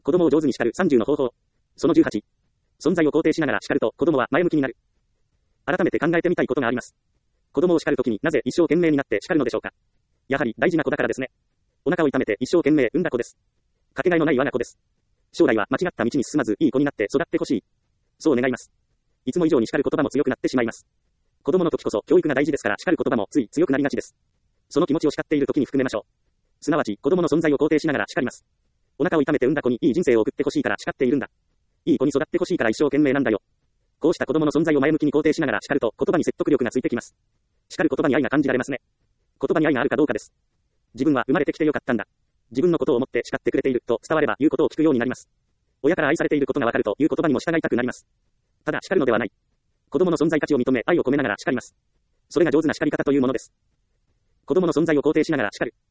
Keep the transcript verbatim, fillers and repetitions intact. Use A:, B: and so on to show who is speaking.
A: 子供を上手に叱るさんじゅうの方法。そのじゅうはち。存在を肯定しながら叱ると子供は前向きになる。改めて考えてみたいことがあります。子供を叱るときになぜ一生懸命になって叱るのでしょうか。やはり大事な子だからですね。お腹を痛めて一生懸命産んだ子です。かけがえのない我が子です。将来は間違った道に進まずいい子になって育ってほしい。そう願います。いつも以上に叱る言葉も強くなってしまいます。子供の時こそ教育が大事ですから叱る言葉もつい強くなりがちです。その気持ちを叱っている時に含めましょう。すなわち子供の存在を肯定しながら叱ります。お腹を痛めて産んだ子にいい人生を送ってほしいから叱っているんだ。いい子に育ってほしいから一生懸命なんだよ。こうした子供の存在を前向きに肯定しながら叱ると言葉に説得力がついてきます。叱る言葉に愛が感じられますね。言葉に愛があるかどうかです。自分は生まれてきてよかったんだ。自分のことを思って叱ってくれていると伝われば言うことを聞くようになります。親から愛されていることがわかるという言葉にも従いたくなります。ただ叱るのではない。子供の存在価値を認め愛を込めながら叱ります。それが上手な叱り方というものです。子供の存在を肯定しながら叱る。